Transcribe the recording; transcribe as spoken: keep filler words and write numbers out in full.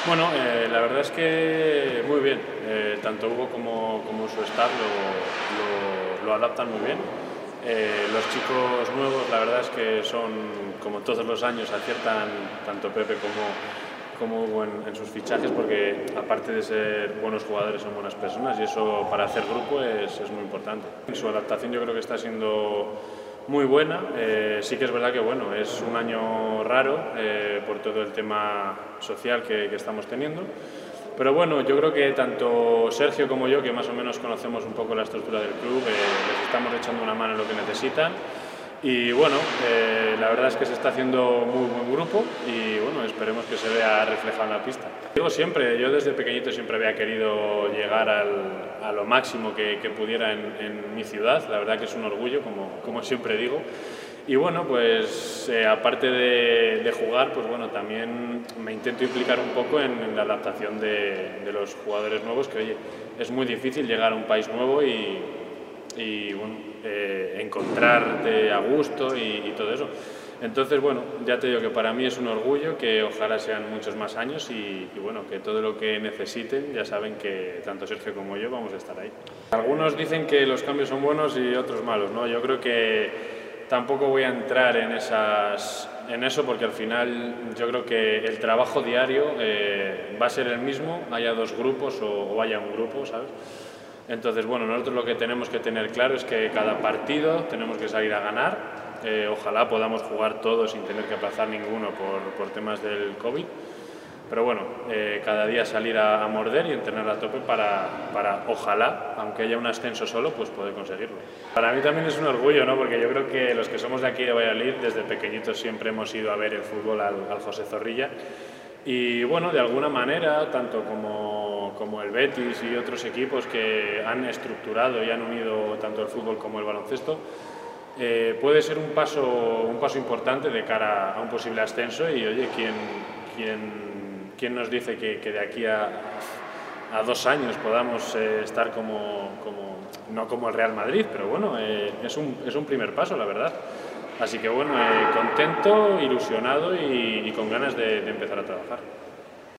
Bueno, eh, la verdad es que muy bien. Eh, tanto Hugo como, como su staff lo, lo- lo adaptan muy bien. Eh, los chicos nuevos, la verdad es que son, como todos los años, aciertan tanto Pepe como, como Hugo en, en sus fichajes, porque aparte de ser buenos jugadores, son buenas personas y eso para hacer grupo es, es muy importante. Su adaptación yo creo que está siendo muy buena. Eh, sí que es verdad que bueno, es un año raro eh, por todo el tema social que, que estamos teniendo. Pero bueno, yo creo que tanto Sergio como yo, que más o menos conocemos un poco la estructura del club, eh, les estamos echando una mano en lo que necesitan. Y bueno, eh, la verdad es que se está haciendo muy buen grupo y bueno, esperemos que se vea reflejado en la pista. Digo siempre, yo desde pequeñito siempre había querido llegar al, a lo máximo que, que pudiera en, en mi ciudad, la verdad que es un orgullo, como, como siempre digo. Y bueno, pues eh, aparte de, de jugar, pues bueno, también me intento implicar un poco en, en la adaptación de, de los jugadores nuevos, que oye, es muy difícil llegar a un país nuevo y, y bueno, eh, encontrarte a gusto y, y todo eso. Entonces, bueno, ya te digo que para mí es un orgullo, que ojalá sean muchos más años y, y bueno, que todo lo que necesiten, ya saben que tanto Sergio como yo vamos a estar ahí. Algunos dicen que los cambios son buenos y otros malos, ¿no? Yo creo que tampoco voy a entrar en, esas, en eso porque al final yo creo que el trabajo diario eh, va a ser el mismo, haya dos grupos o, o haya un grupo, ¿sabes? Entonces, bueno, nosotros lo que tenemos que tener claro es que cada partido tenemos que salir a ganar. Eh, ojalá podamos jugar todos sin tener que aplazar ninguno por, por temas del COVID. Pero bueno, eh, cada día salir a, a morder y entrenar a tope para, para, ojalá, aunque haya un ascenso solo, pues poder conseguirlo. Para mí también es un orgullo, ¿no? Porque yo creo que los que somos de aquí de Valladolid, desde pequeñitos siempre hemos ido a ver el fútbol al, al José Zorrilla. Y bueno, de alguna manera, tanto como, como el Betis y otros equipos que han estructurado y han unido tanto el fútbol como el baloncesto, eh, puede ser un paso, un paso importante de cara a un posible ascenso y oye, ¿quién, quién, quién nos dice que, que de aquí a, a dos años podamos eh, estar como, como, no como el Real Madrid, pero bueno, eh, es, un, es un primer paso, la verdad. Así que bueno, eh, contento, ilusionado y, y con ganas de, de empezar a trabajar.